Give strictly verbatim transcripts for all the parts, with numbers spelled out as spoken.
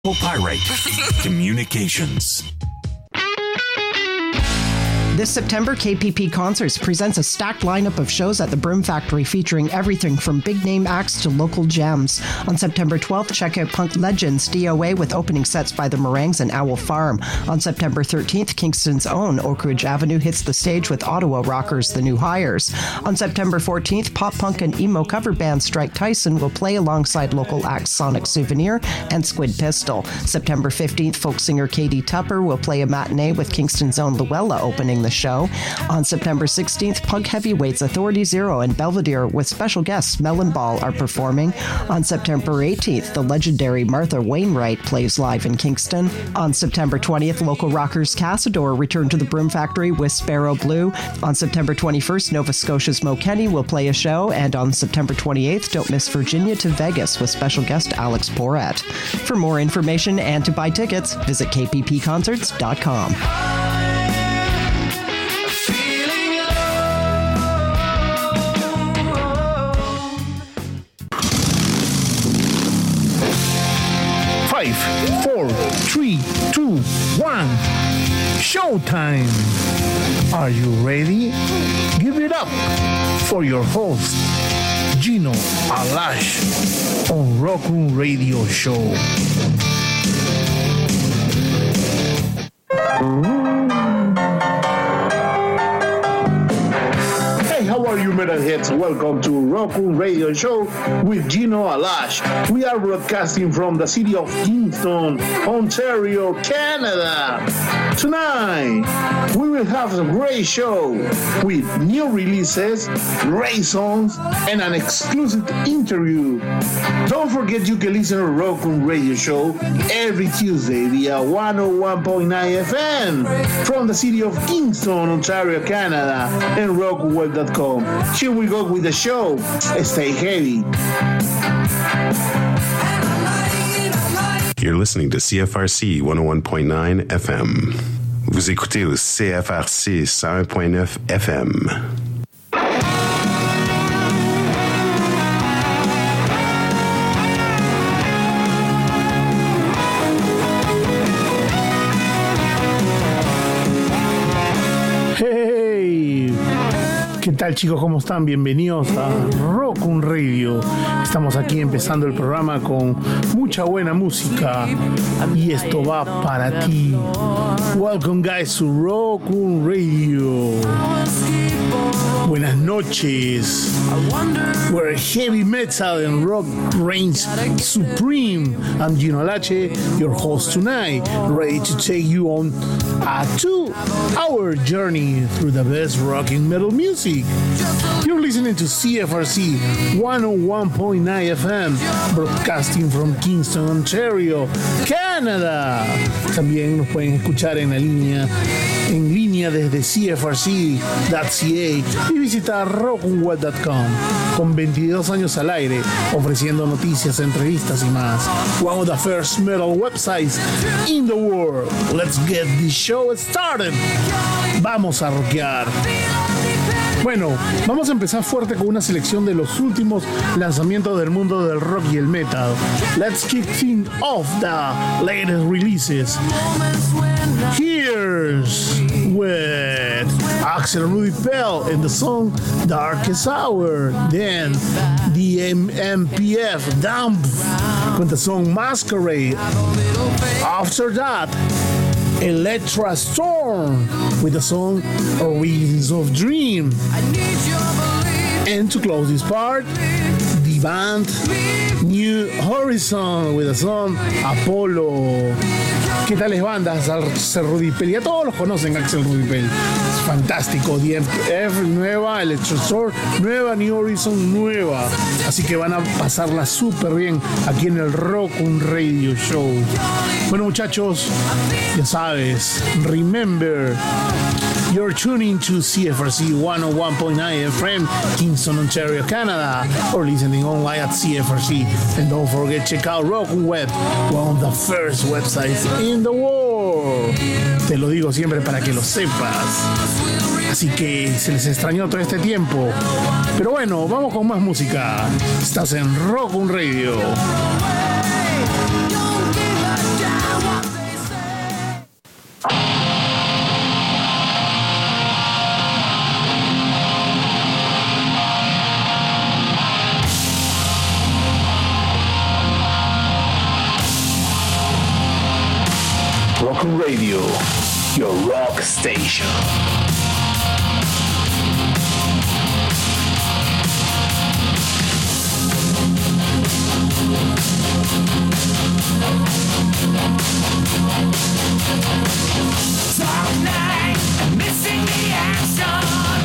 Pyrite Communications. This September, K P P Concerts presents a stacked lineup of shows at the Broom Factory featuring everything from big-name acts to local gems. On September twelfth, check out Punk Legends D O A with opening sets by the Meringues and Owl Farm. On September thirteenth, Kingston's own Oak Ridge Avenue hits the stage with Ottawa rockers The New Hires. On September fourteenth, pop punk and emo cover band Strike Tyson will play alongside local acts Sonic Souvenir and Squid Pistol. September fifteenth, folk singer Katie Tupper will play a matinee with Kingston's own Luella opening the show. On September sixteenth, punk heavyweights Authority Zero and Belvedere with special guests Melon Ball are performing. On September eighteenth, the legendary Martha Wainwright plays live in Kingston. On September twentieth, local rockers Cassador return to the Broom Factory with Sparrow Blue. On September twenty-first, Nova Scotia's Mo Kenny will play a show. And on September twenty-eighth, don't miss Virginia to Vegas with special guest Alex Porat. For more information and to buy tickets, visit k p p concerts dot com. Five, four, three, two, one. Showtime! Are you ready? Give it up for your host, Gino Alash, on Rock Room Radio Show. How are you, metalheads? Welcome to Rock Room Radio Show with Gino Alash. We are broadcasting from the city of Kingston, Ontario, Canada. Tonight, we will have a great show with new releases, great songs, and an exclusive interview. Don't forget you can listen to Rock Room Radio Show every Tuesday via one oh one point nine F M from the city of Kingston, Ontario, Canada, and rock web dot com. Here we go with the show. Stay heavy. You're listening to C F R C one oh one point nine F M. Vous écoutez au C F R C one oh one point nine F M. ¿Qué tal, chicos? ¿Cómo están? Bienvenidos a Rock Room Radio. Estamos aquí empezando el programa con mucha buena música y esto va para ti. Welcome, guys, to Rock Room Radio. Buenas noches. Where heavy metal and rock reigns supreme. I'm Gino Alache, your host tonight, ready to take you on a two-hour journey through the best rock and metal music. You're listening to C F R C one oh one point nine F M, broadcasting from Kingston, Ontario, Canada. También nos pueden escuchar en la línea, en línea desde c f r c punto c a y visitar rock web dot com. Con veintidós años al aire, ofreciendo noticias, entrevistas y más. One of the first metal websites in the world. Let's get this show started. Vamos a rockear. Bueno, vamos a empezar fuerte con una selección de los últimos lanzamientos del mundo del rock y el metal. Let's kick things off the latest releases. Here's with Axel Rudy Pell in the song Darkest Hour. Then the M P F Dump with the song Masquerade. After that, Electra Storm with the song Origins of Dream. And to close this part, the band New Horizon with the song Apollo. ¿Qué tales bandas? Axel Rudy Pell. Ya todos los conocen, Axel Rudy Pell. Es fantástico. D M F nueva, Electrostorm nueva, New Horizon nueva. Así que van a pasarla súper bien aquí en el Rock Room Radio Show. Bueno, muchachos, ya sabes, remember, you're tuning to C F R C one oh one point nine F M, Kingston, Ontario, Canada, or listening online at C F R C. And don't forget, check out Rock Web, one of the first websites in the world. Te lo digo siempre para que lo sepas. Así que se les extrañó todo este tiempo. Pero bueno, vamos con más música. Estás en Rock Room Radio. Rock on Radio, your rock station. Dark night, I'm missing the action.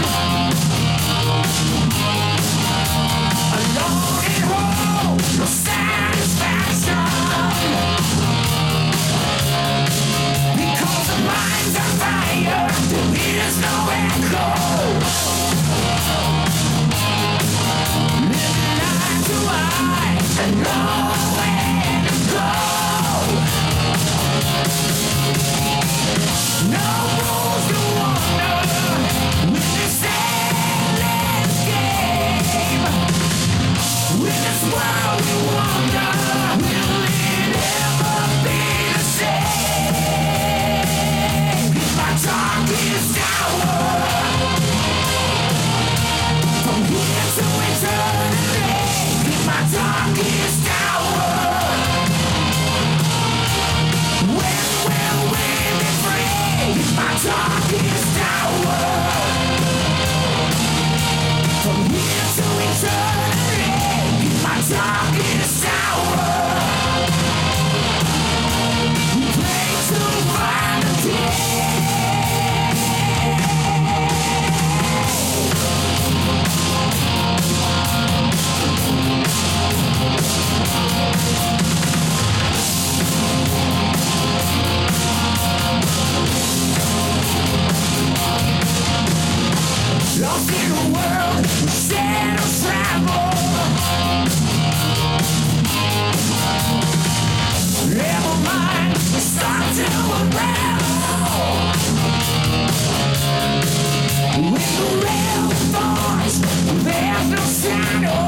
Alone at home, no satisfaction. Because the mind's on fire, there is no echo. Living eye to eye, and nowhere to go. No rules to wonder with this endless game. With this world we wonder, will it ever be the same? If my darkest hour, from here to eternity, in my darkest hour, when will we be free? In my darkest hour, from here to eternity, in my darkest hour, we pray to find a day. Lost in a world with shadows travel. Never mind, start to unravel. With the real thoughts, there's no shadow.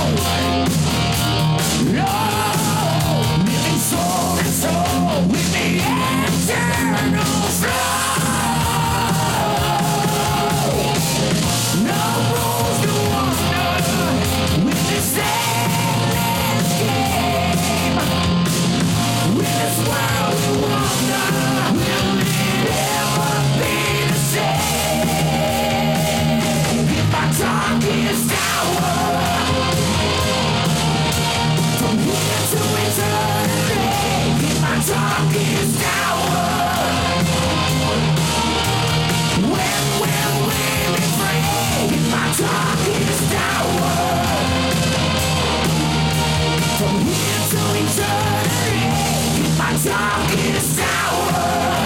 No, living soul and soul with the eternal flow. No rules to wonder with this endless game. With this world we wonder, will it ever be the same? In my darkest hour, from here to eternity, in my darkest hour, when will we be free? In my darkest hour, from here to eternity, in my darkest hour,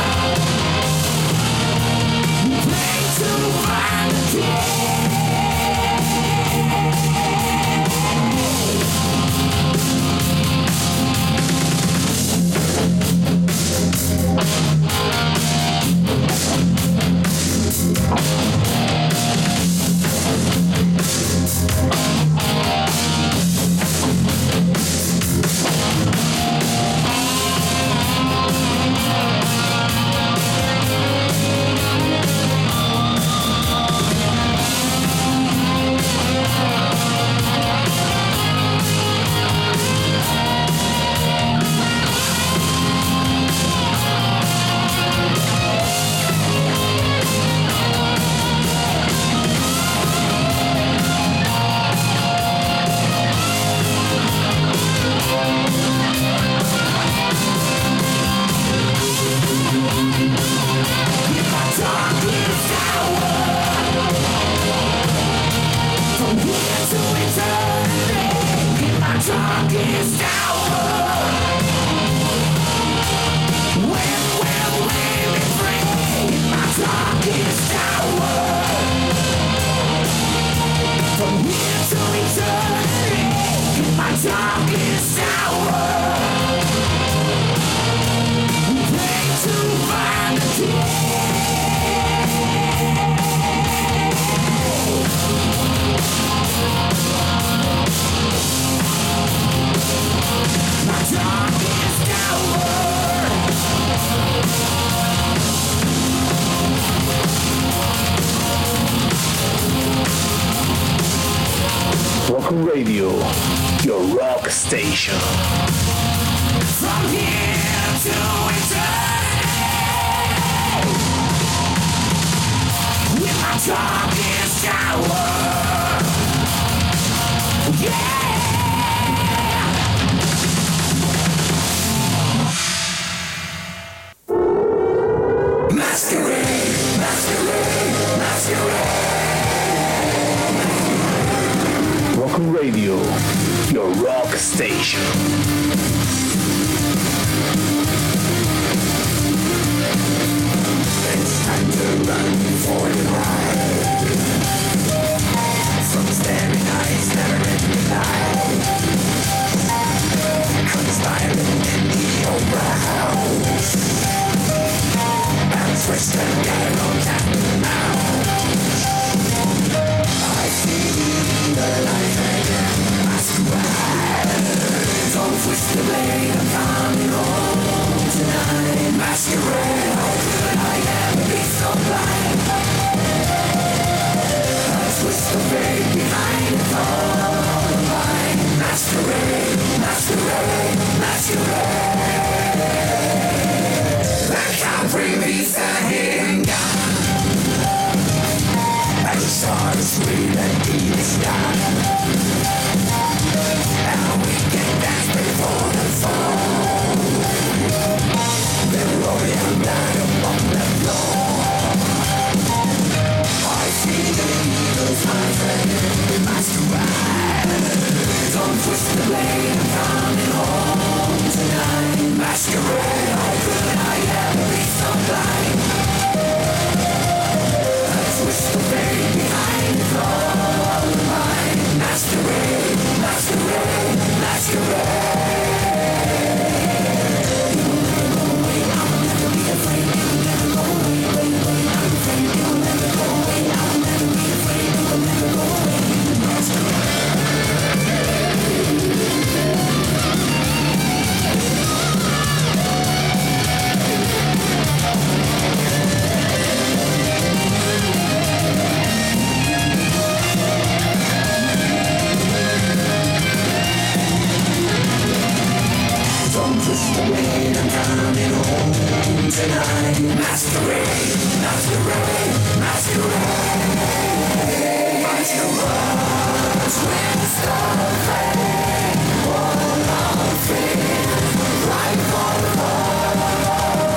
we pray to find a day. Darkest hour, when will we be free? In my darkest hour, from here to eternity, in my darkest hour, we pray to find a day. My darkest hour. Rock on Radio, your rock station. From here to eternity. Radio, your rock station. It's time to run for your life. From staring eyes never in the light. Conspiring in the opera house. And twisting getting on cat and mouse. I see the light again. Masquerade. Don't twist the blade, I'm coming home tonight. Masquerade. How could I ever be so blind? I twist the blade behind the Columbine. Masquerade, masquerade, masquerade. I can't release a hidden gun. And the stars scream and deep is done. And we can dance before the fall. The royal blood upon the floor. I see the eagles, my friend, masquerade. Don't twist the blade, I'm coming home tonight. Masquerade, how could I ever be so blind? I twist the blade behind the Columbine. Masquerade, masquerade, masquerade. I'll never be afraid, you'll never go away. I'm afraid you'll never go away. I'll never be afraid, you'll never go away. Masquerade. Don't twist the blade, I'm coming home tonight. Masquerade, masquerade, masquerade. Masquerade, twist the blade, one of fear, right for the fall.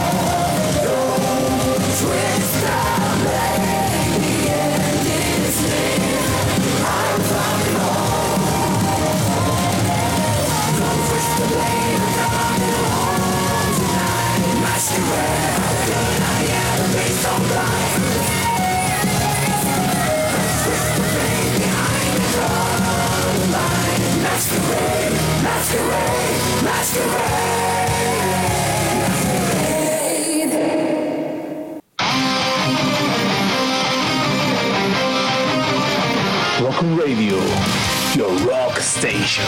Don't twist the blade, the end is near. I'm coming home. Don't twist the blade, I'm coming home tonight. Masquerade, how could I ever be so blind? Twist the blade behind the Columbine. Masquerade, masquerade, masquerade. Rock on Radio, your rock station.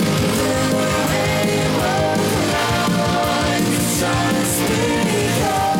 Speak up.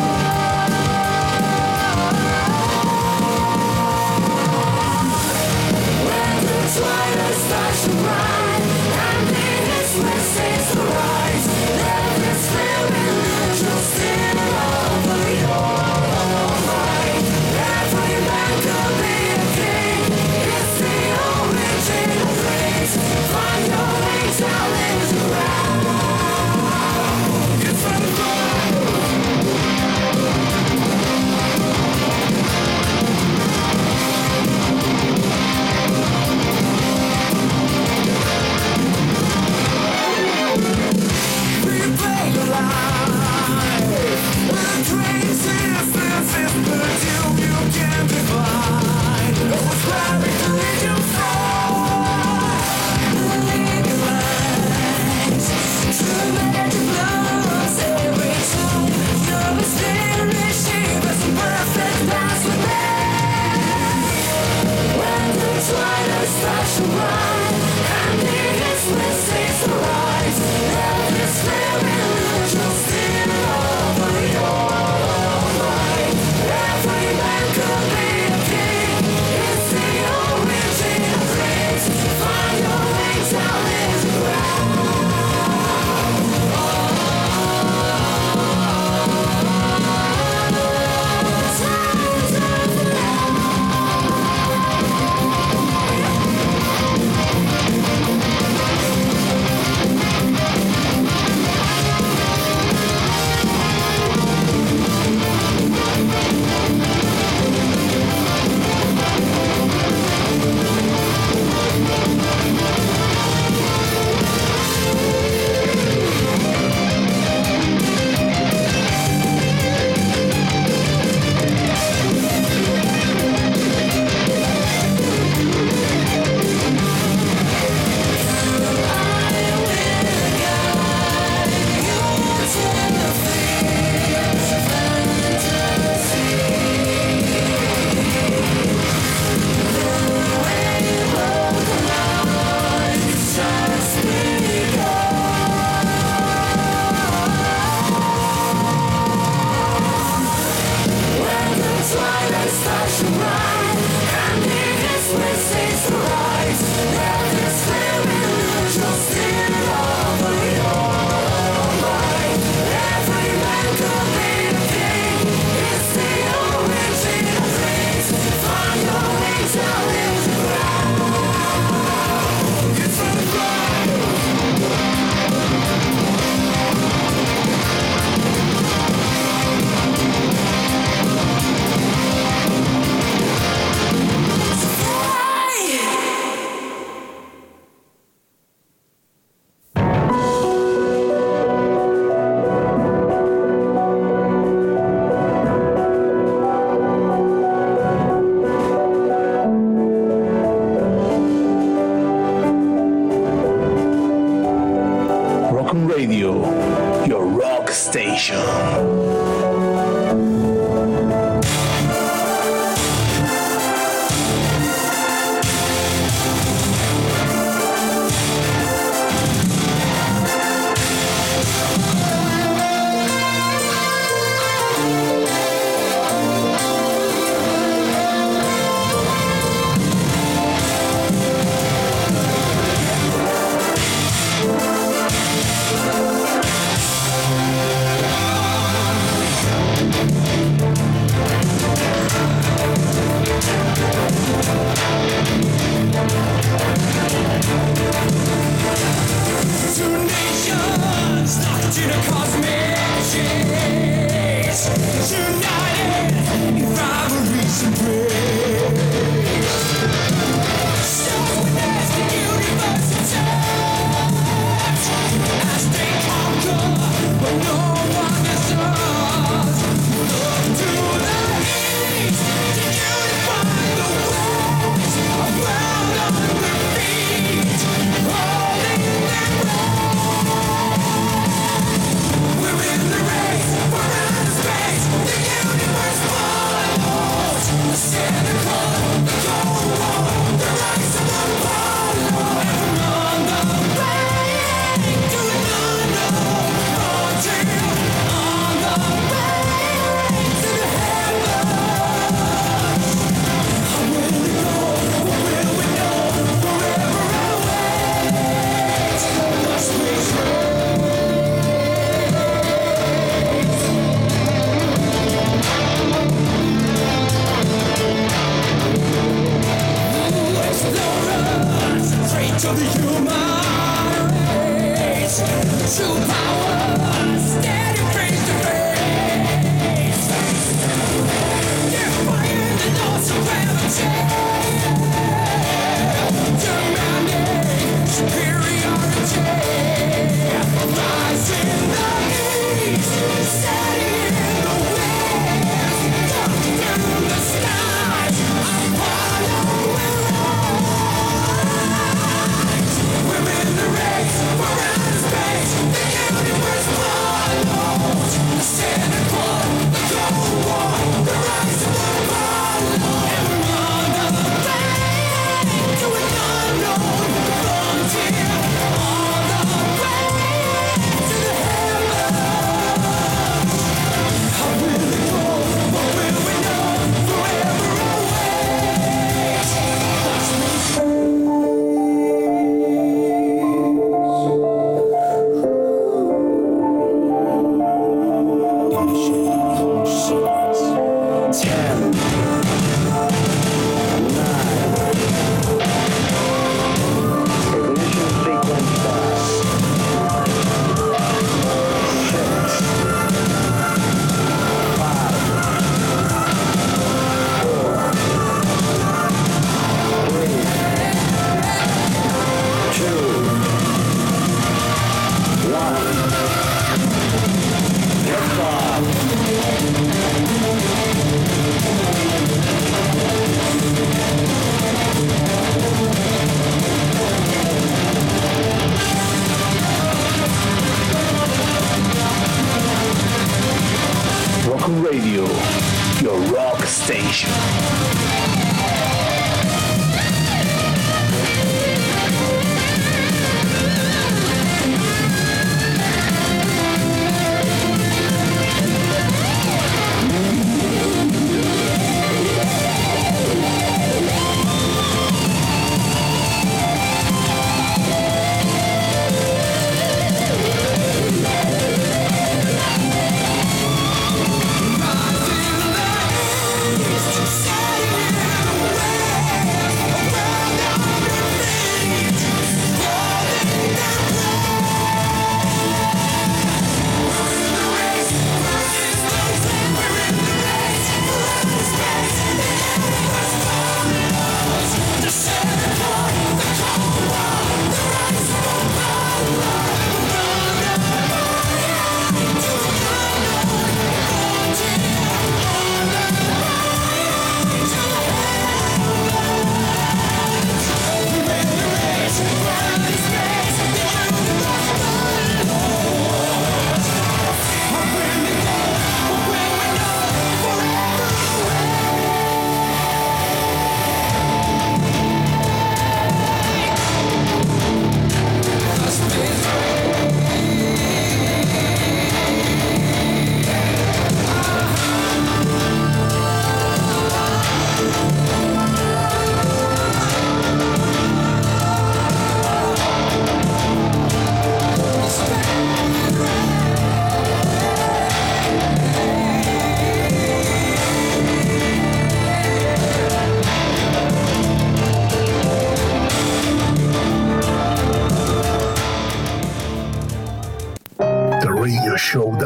Setting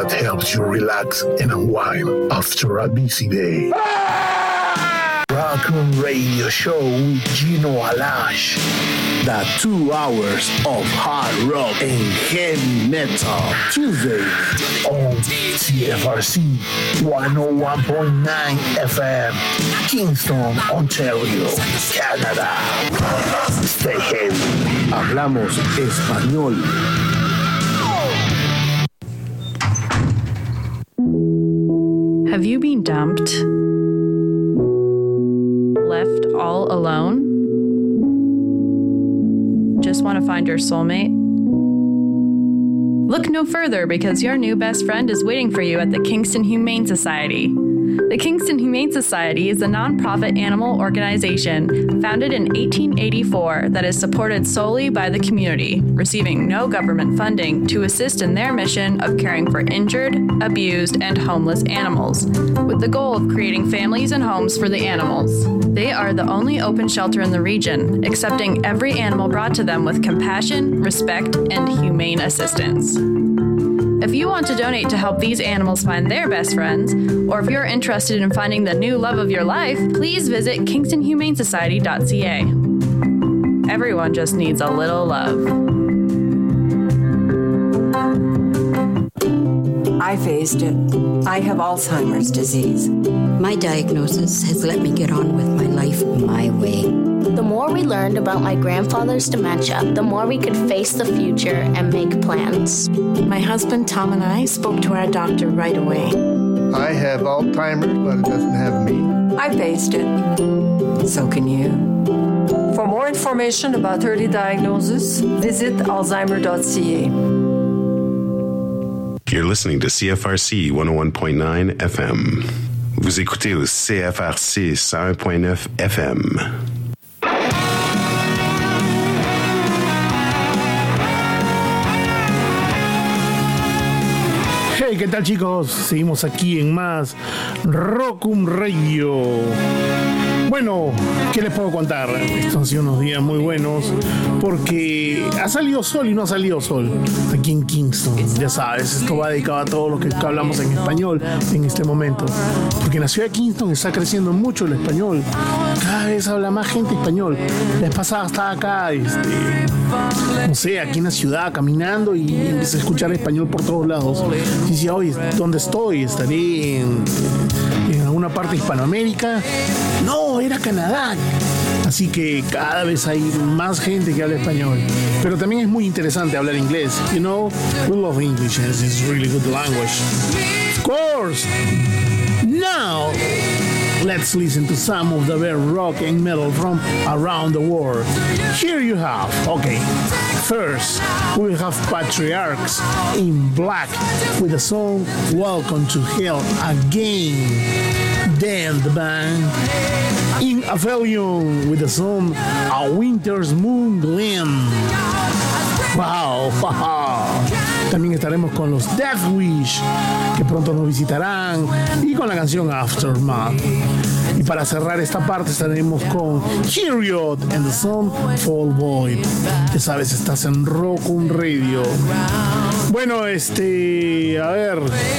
that helps you relax and unwind after a busy day. Rock'n Radio Show with Gino Alash. The two hours of hard rock and heavy metal. Tuesday on C F R C one oh one point nine F M, Kingston, Ontario, Canada. Stay heavy. Hablamos español. Have you been dumped? Left all alone? Just want to find your soulmate? Look no further, because your new best friend is waiting for you at the Kingston Humane Society. The Kingston Humane Society is a nonprofit animal organization founded in eighteen eighty-four that is supported solely by the community, receiving no government funding to assist in their mission of caring for injured, abused, and homeless animals, with the goal of creating families and homes for the animals. They are the only open shelter in the region, accepting every animal brought to them with compassion, respect, and humane assistance. If you want to donate to help these animals find their best friends, or if you're interested in finding the new love of your life, please visit kingston humane society dot c a. Everyone just needs a little love. I faced it. I have Alzheimer's disease. My diagnosis has let me get on with my life my way. The more we learned about my grandfather's dementia, the more we could face the future and make plans. My husband Tom and I spoke to our doctor right away. I have Alzheimer's, but it doesn't have me. I faced it. So can you. For more information about early diagnosis, visit alzheimer dot c a. You're listening to C F R C one oh one point nine F M. Vous écoutez au C F R C one oh one point nine F M. Hey, ¿qué tal, chicos? Seguimos aquí en más Rock'n Radio. Bueno, ¿qué les puedo contar? Estos han sido unos días muy buenos porque ha salido sol y no ha salido sol aquí en Kingston. Ya sabes, esto va dedicado a todos los que hablamos en español en este momento. Porque en la ciudad de Kingston está creciendo mucho el español. Cada vez habla más gente español. La vez pasada estaba acá, este, no sé, aquí en la ciudad caminando y empecé a escuchar español por todos lados. Y decía, oye, ¿dónde estoy? ¿Estaré en, en alguna parte de Hispanoamérica? No, era Canadá. Así que cada vez hay más gente que habla español. Pero también es muy interesante hablar inglés. You know, we love English and it's really good language. Of course. Now, let's listen to some of the best rock and metal from around the world. Here you have, okay, first we have Patriarchs in Black with the song Welcome to Hell Again. Then the band in Aphelion with the song A Winter's Moon Glen. Wow, también estaremos con los Death Wish, que pronto nos visitarán, y con la canción Aftermath. Y para cerrar esta parte estaremos con Heriot and the song Fall Void. Ya sabes, estás en Rock'n Radio. Bueno, este, a ver,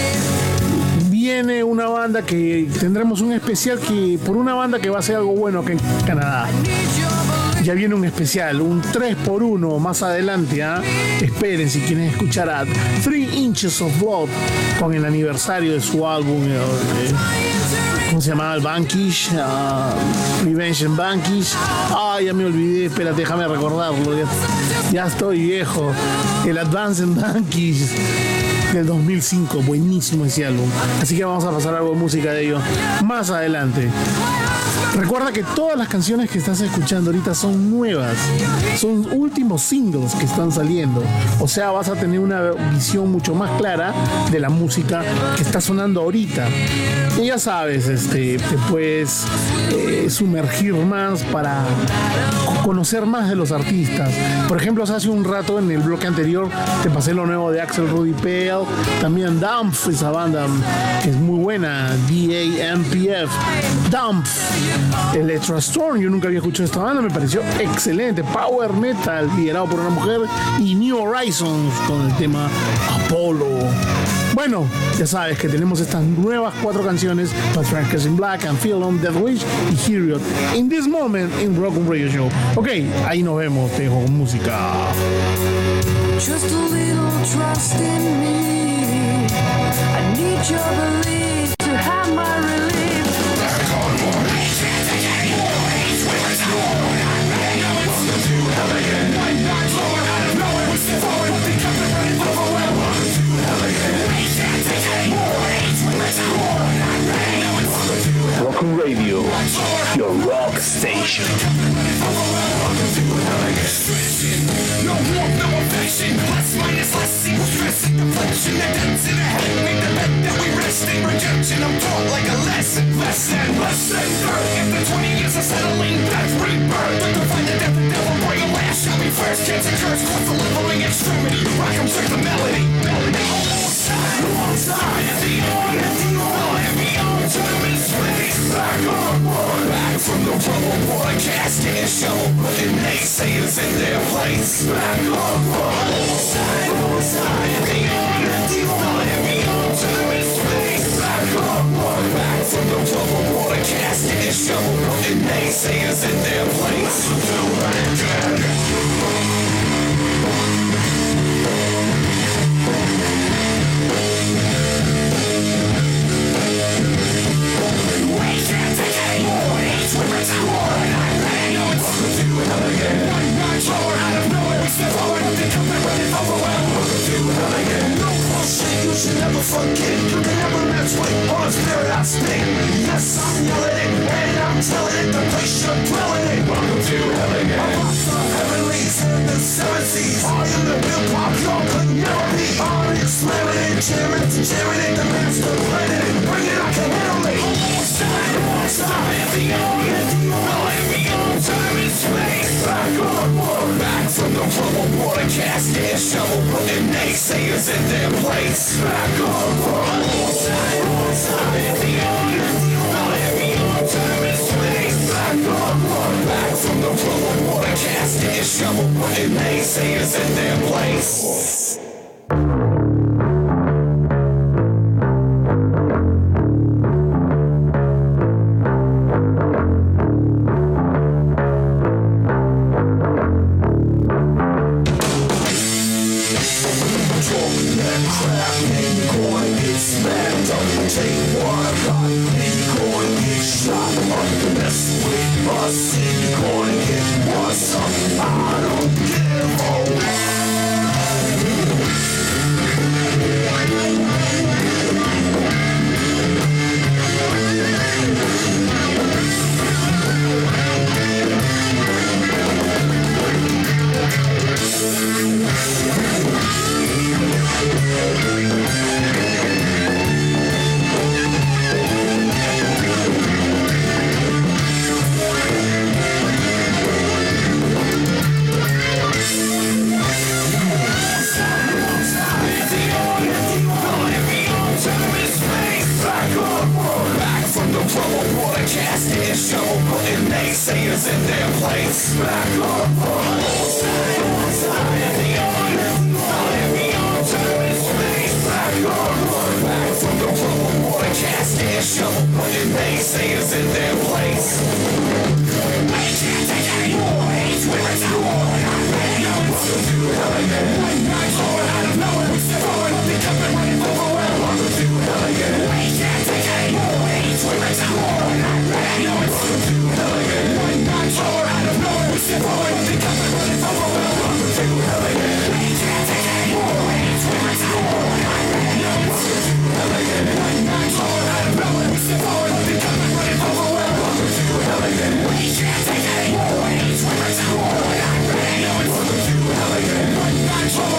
viene una banda que tendremos un especial que por una banda que va a hacer algo bueno acá en Canadá. Ya viene un especial, un tres por uno más adelante, ¿eh? Esperen si quieren escuchar a Three Inches of Blood con el aniversario de su álbum, eh, ¿cómo se llamaba? El Vanquish, uh, Revenge and Vanquish. Ah, ya me olvidé, espérate, déjame recordarlo, ya, ya estoy viejo. El Advance and Vanquish del dos mil cinco, buenísimo ese álbum. Así que vamos a pasar algo de música de ello más adelante. Recuerda que todas las canciones que estás escuchando ahorita son nuevas, son últimos singles que están saliendo. O sea, vas a tener una visión mucho más clara de la música que está sonando ahorita. Y ya sabes, este, te puedes eh, sumergir más para conocer más de los artistas. Por ejemplo, hace un rato en el bloque anterior te pasé lo nuevo de Axel Rudy Pale, también Dumpf, esa banda que es muy buena, D A M P F, Dumpf. Electra Storm, yo nunca había escuchado esta banda, me pareció excelente. Power Metal, liderado por una mujer, y New Horizons con el tema Apollo. Bueno, ya sabes que tenemos estas nuevas cuatro canciones, Patriarchs in Black, and Feel on Death Wish y Hear It in this moment in Rock and Radio Show. Ok, ahí nos vemos, te dejo con música. Just a little trust in me. I need your belief to have my relief. Rock and Radio, your rock station. No warmth, no affection. Plus minus, less equals stressing. Deflection, the dents in the head. Make the bed that we rest in. Rejection, I'm taught like a lesson. Less than, less than dirt. After twenty years of settling, death, rebirth. Look to find the death, the devil, bring a last. Shall be first, cancer, curse, cause the living extremity. Rock 'em straight the melody. Melody. Alongside, alongside. At the on, at the on. And beyond, time and space. Back on board. Back from the rubble water casket and shovel. Putting naysayers in their place. Back on board. Alongside, alongside. At the on, at the on. And beyond, time and space. Back on board. Back from the rubble water casket and shovel. Putting naysayers in their place. You should never forget. You can never match what on spirit I spit. Yes, I'm yelling it, and I'm telling it. The place you're dwelling in. Welcome to hell again. I'm off the heavenlies and the seven seas. All in the real pop, y'all could never be. I'm slamming it, jamming, jamming it. The master planning it. Bring it, I can handle it. Alongside, alongside, and beyond, and beyond, and beyond. Time and space. Back on board. Back from the rubble water casket and shovel. Putting naysayers in their place. Back on board. Alongside, alongside, and beyond, and beyond, and beyond. Time and space. Back on board. Back from the rubble water casket and shovel. Putting naysayers in their place. Welcome to hell again.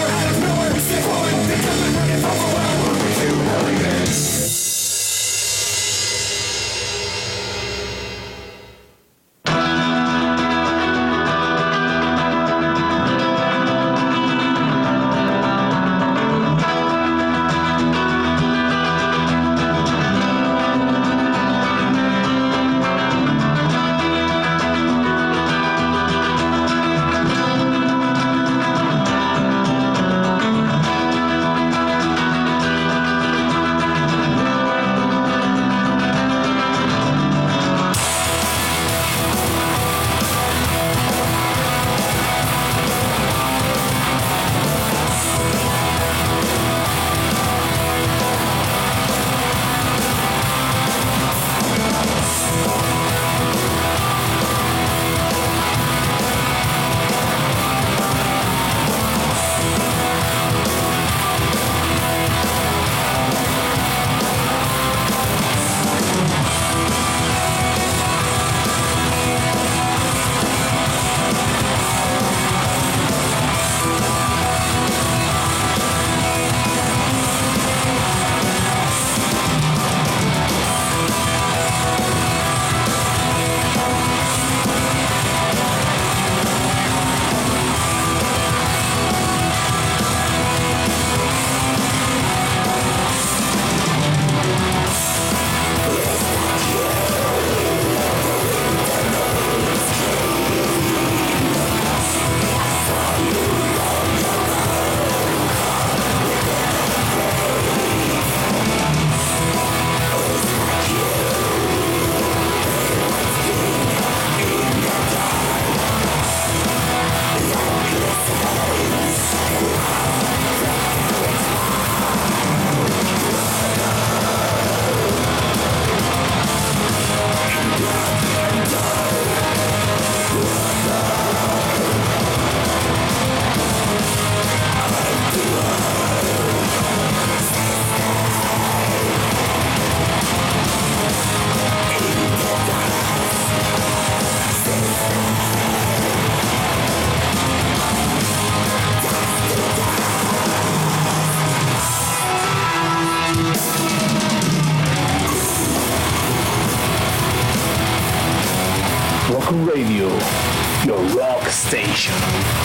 Rock Radio, your rock station.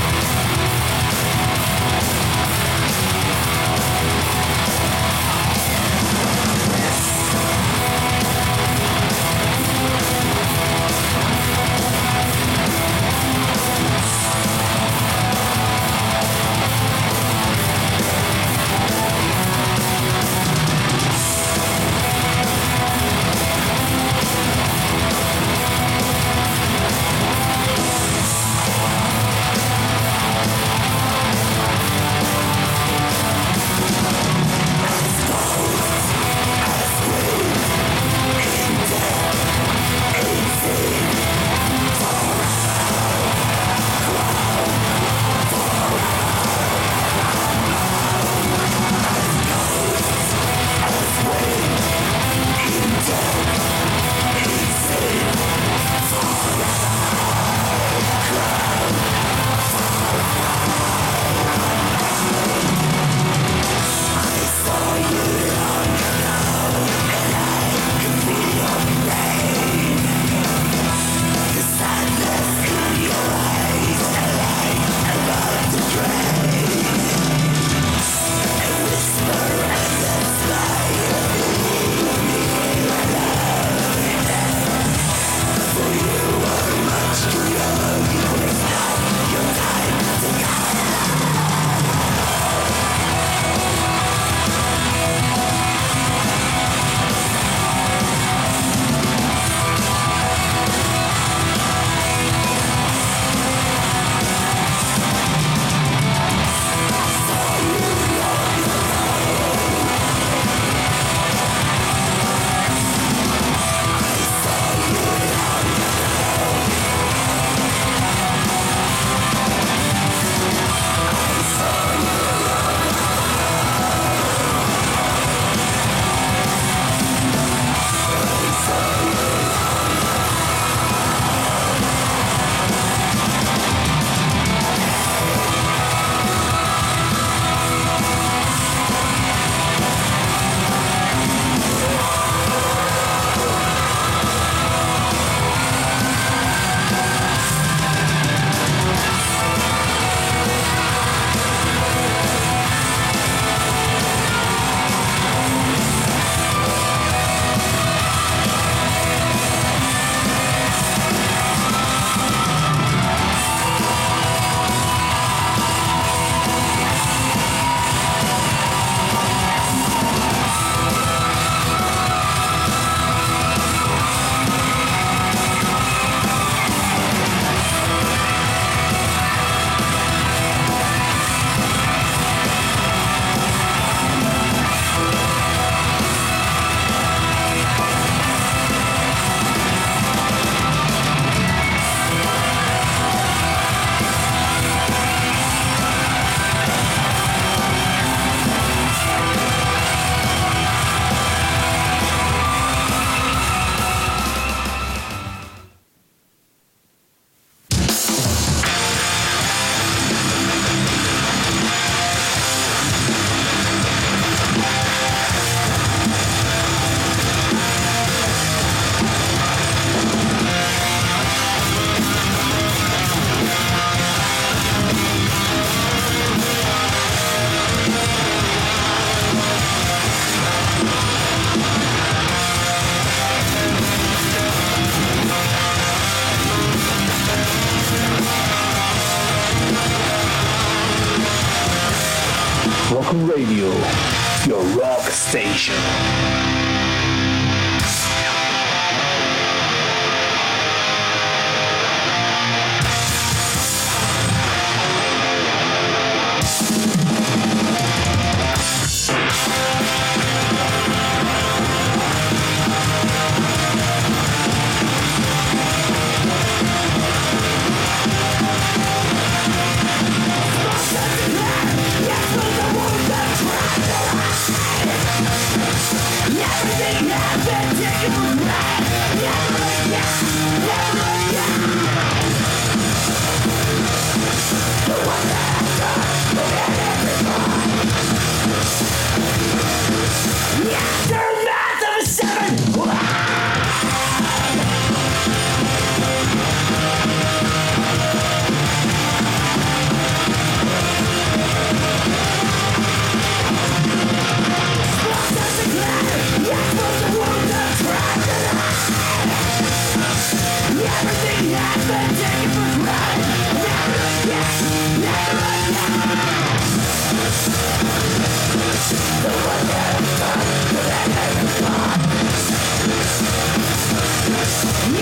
Rock Radio, your rock station.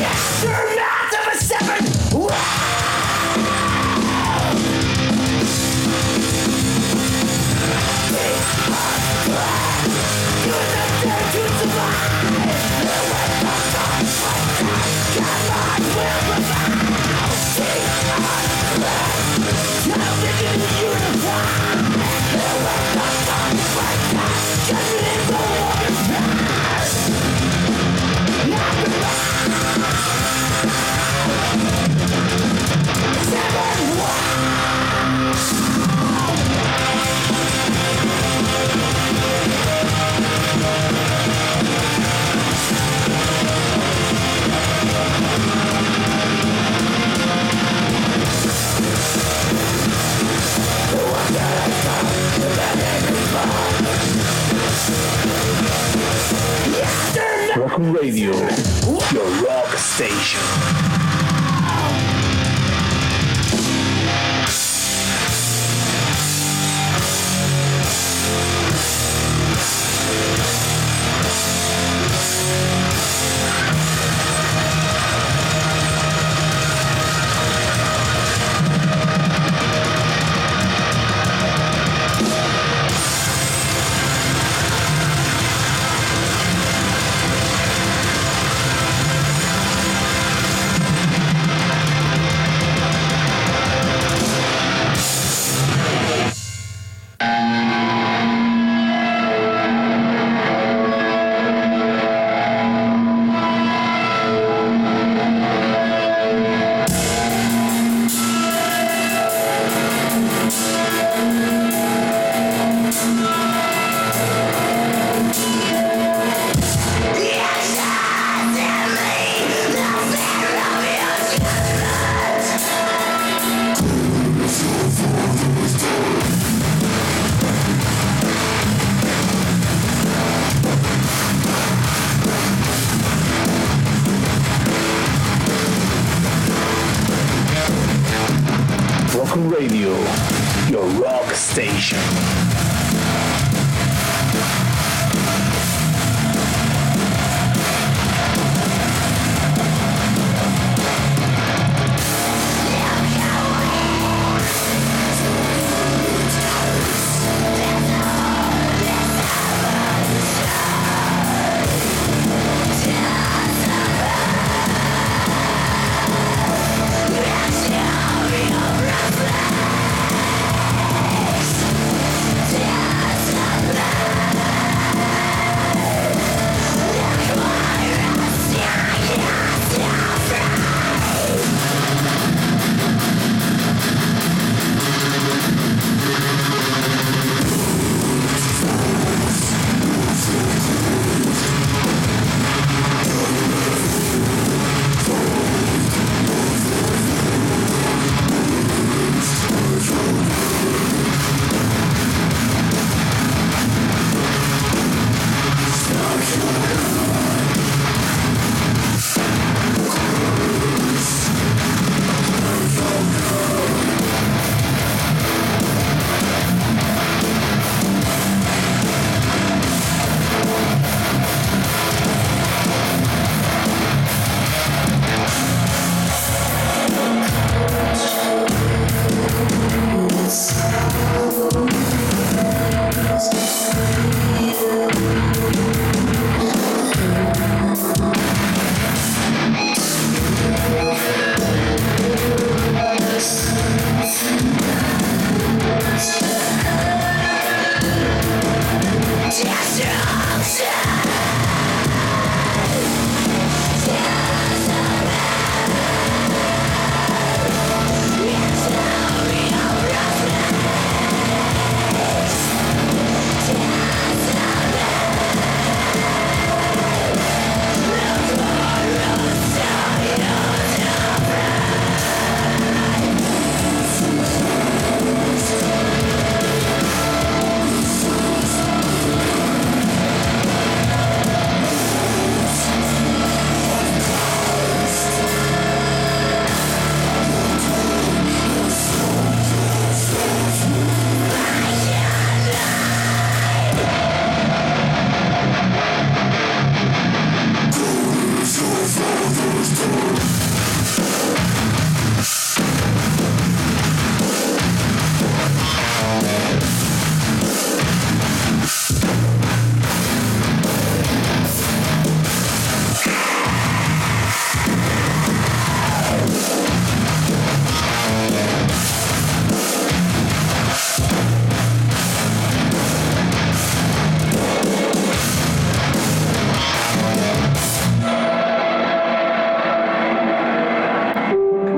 aftermath of a severed world. Rock'n Radio, your rock station. Rock'n Radio, your rock station. Yeah.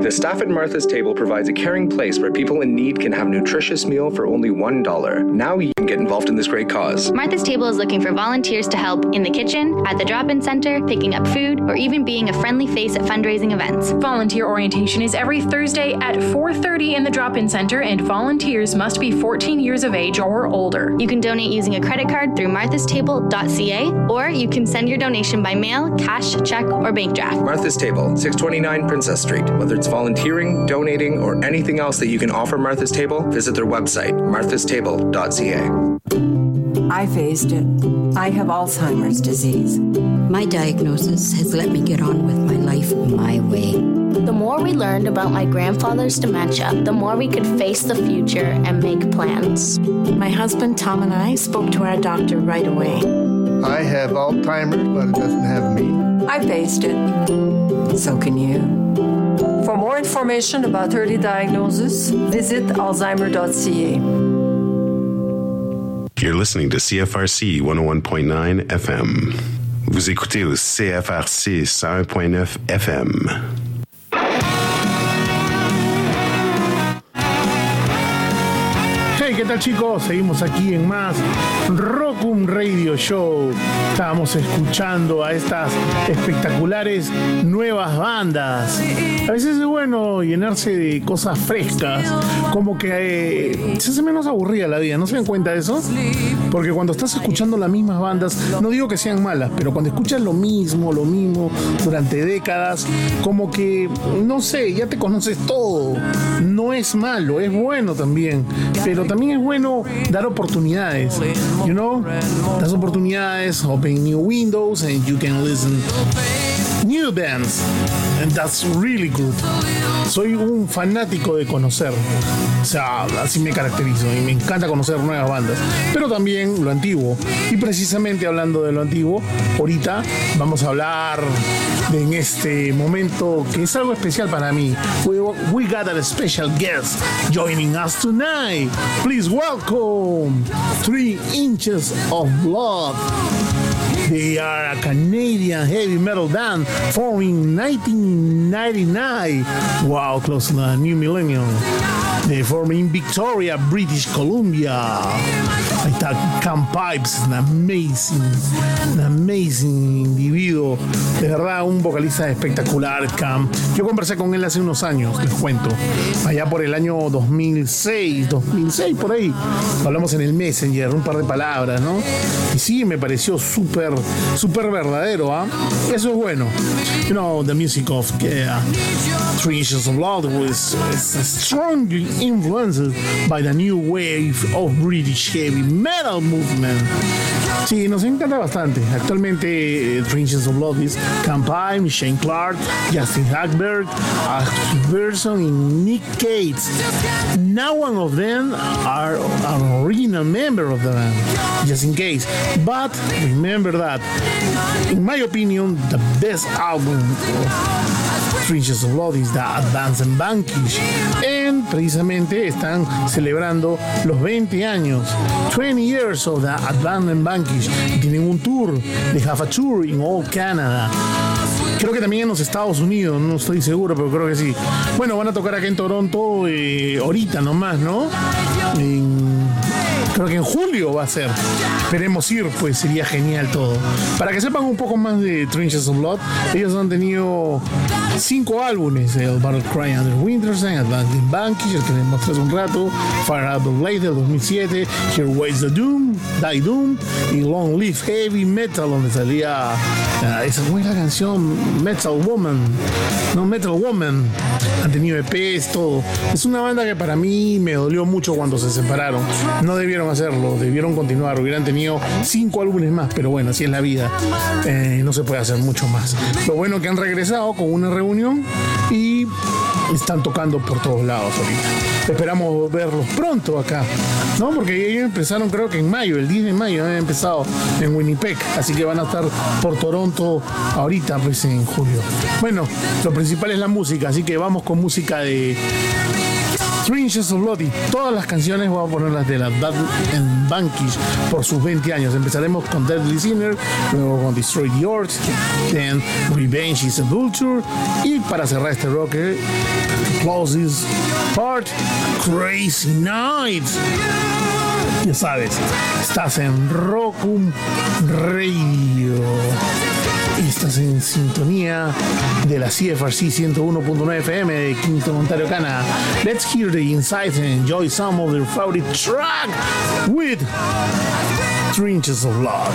The staff at Martha's Table provides a caring place where people in need can have a nutritious meal for only one dollar. Now you can get involved in this great cause. Martha's Table is looking for volunteers to help in the kitchen, at the drop-in center, picking up food, or even being a friendly face at fundraising events. Volunteer orientation is every Thursday at four thirty in the drop-in center, and volunteers must be fourteen years of age or older. You can donate using a credit card through marthas table dot c a, or you can send your donation by mail, cash, check, or bank draft. Martha's Table, six twenty-nine Princess Street. Whether it's volunteering, donating, or anything else that you can offer Martha's Table, visit their website, marthas table dot c a. I faced it. I have Alzheimer's disease. My diagnosis has let me get on with my life my way. The more we learned about my grandfather's dementia, the more we could face the future and make plans. My husband Tom and I spoke to our doctor right away. I have Alzheimer's, but it doesn't have me. I faced it. So can you. For more information about early diagnosis, visit alzheimer dot c a. You're listening to C F R C one oh one point nine F M. Vous écoutez au C F R C one oh one point nine F M. Hey, ¿qué tal, chicos? Seguimos aquí en más Rock'em Radio Show. Estábamos escuchando a estas espectaculares nuevas bandas. A veces es bueno llenarse de cosas frescas, como que eh, se hace menos aburrida la vida. ¿No se dan cuenta de eso? Porque cuando estás escuchando las mismas bandas, no digo que sean malas, pero cuando escuchas lo mismo, lo mismo durante décadas, como que, no sé, ya te conoces todo. No es malo, es bueno también, pero también es bueno dar oportunidades. You know, das oportunidades, open new windows, and you can listen new bands, and that's really good. Soy un fanático de conocer, o sea, así me caracterizo y me encanta conocer nuevas bandas, pero también lo antiguo. Y precisamente hablando de lo antiguo, ahorita vamos a hablar de, en este momento que es algo especial para mí. We, we got a special guest joining us tonight. Please welcome Three Inches of Blood. They are a Canadian heavy metal band formed in nineteen ninety-nine. Wow, close to the new millennium. They formed in Victoria, British Columbia. Ahí está Cam Pipes, un amazing, un amazing individuo. De verdad, un vocalista espectacular, Cam. Yo conversé con él hace unos años, les cuento. Allá por el año dos mil seis, dos mil seis, por ahí. Hablamos en el Messenger, un par de palabras, ¿no? Y sí, me pareció súper, súper verdadero, ¿ah? ¿eh? Eso es bueno. You know, the music of uh, Three Inches of Blood was, was strongly influenced by the new wave of British heavy metal movement. Sí, nos encanta bastante. Actualmente, eh, Three Inches of Blood is Cam Pine, Shane Clark, Justin Hackberg, Ashley Pearson, and Nick Cates. Now one of them are an original member of the band, just in case. But remember that, in my opinion, the best album of Three Inches of Blood is the Advance and Vanquish. And precisamente están celebrando los veinte años, twenty years of the Advance and Vanquish. Y tienen un tour, they have a tour in all Canada. Creo que también en los Estados Unidos, no estoy seguro, pero creo que sí. Bueno, van a tocar acá en Toronto eh, ahorita nomás, ¿no? En, creo que en julio va a ser. Esperemos ir, pues sería genial todo. Para que sepan un poco más de Three Inches of Blood, ellos han tenido cinco álbumes: el Battle Cry Under Winter's End, Advanced and Vanquish, el que les mostré hace un rato, Fire Out of Blade del dos mil siete, Here Waits the Doom, Die Doom y Long Live Heavy Metal, donde salía uh, esa buena canción Metal Woman, no Metal Woman. Han tenido E Pes, todo. Es una banda que para mí me dolió mucho cuando se separaron. No debieron hacerlo, debieron continuar. Hubieran tenido cinco álbumes más, pero bueno, así es la vida. Eh, no se puede hacer mucho más. Lo bueno es que han regresado con una reunión y están tocando por todos lados ahorita. Esperamos verlos pronto acá, ¿no? Porque ellos empezaron, creo que en mayo, el diez de mayo han empezado en Winnipeg, así que van a estar por Toronto ahorita, pues en julio. Bueno, lo principal es la música, así que vamos con música de Trenches of Blood, y todas las canciones voy a ponerlas de la Bad and Bankish por sus veinte años. Empezaremos con Deadly Sinner, luego con Destroy the Earth, then Revenge is a Vulture, y para cerrar este rocker, Closes Part, Crazy Nights. Ya sabes, estás en Rock'em Radio. Estás en sintonía de la C F R C ciento uno punto nueve F M de Kingston, Ontario, Canadá. Let's hear the insights and enjoy some of their favorite track with Trenches of Love.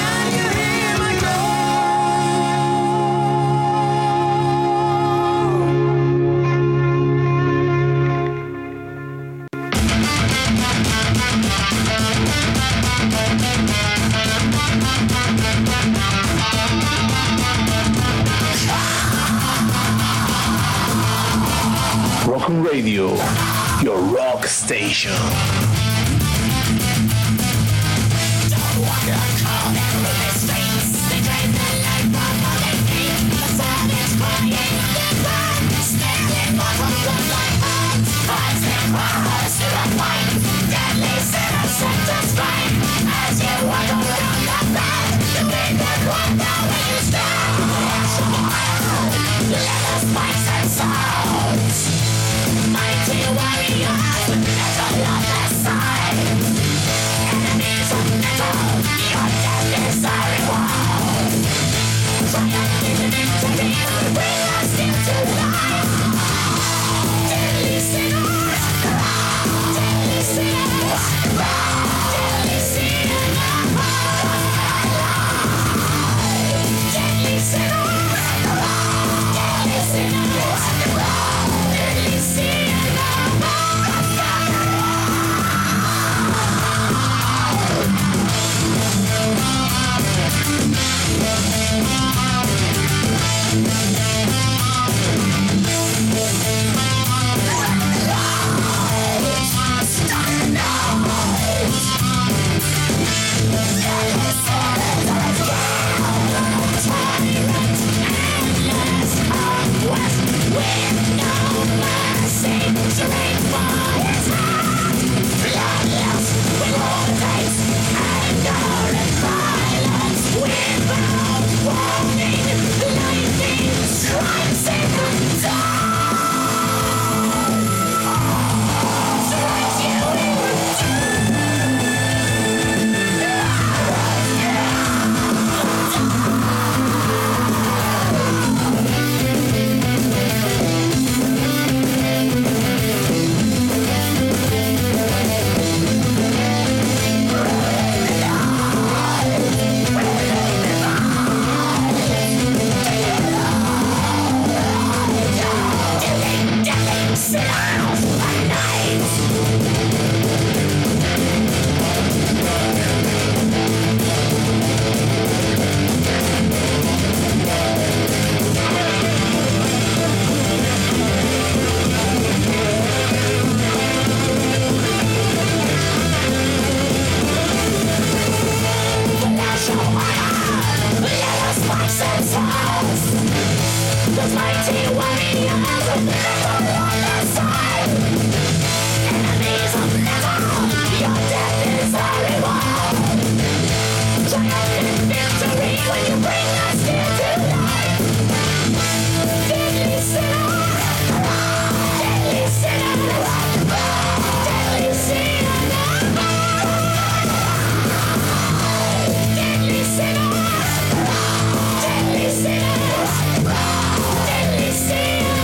Rock'em Radio, your rock station. Mighty warriors, metal on the side. Enemies of metal, your death is our reward. Triumph in victory, bring us still to life. Deadly sinners, deadly sinners, deadly sinners, deadly sinners, deadly sinners, deadly sinners. See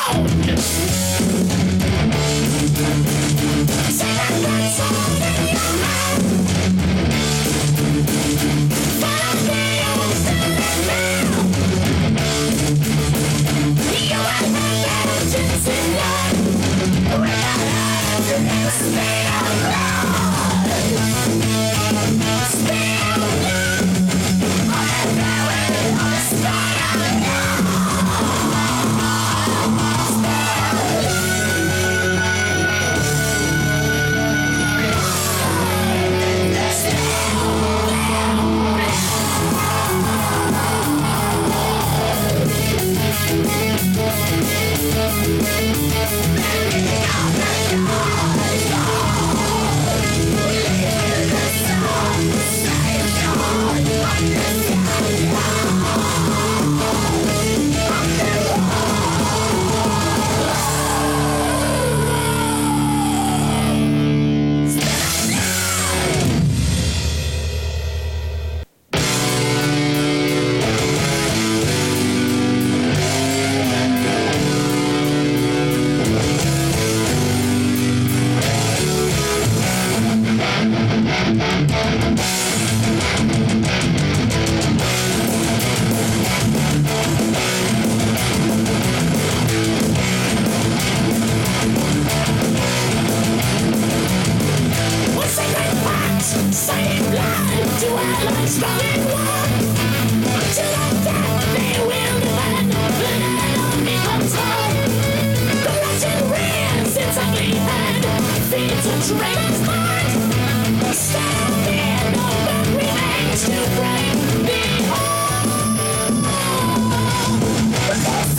Stay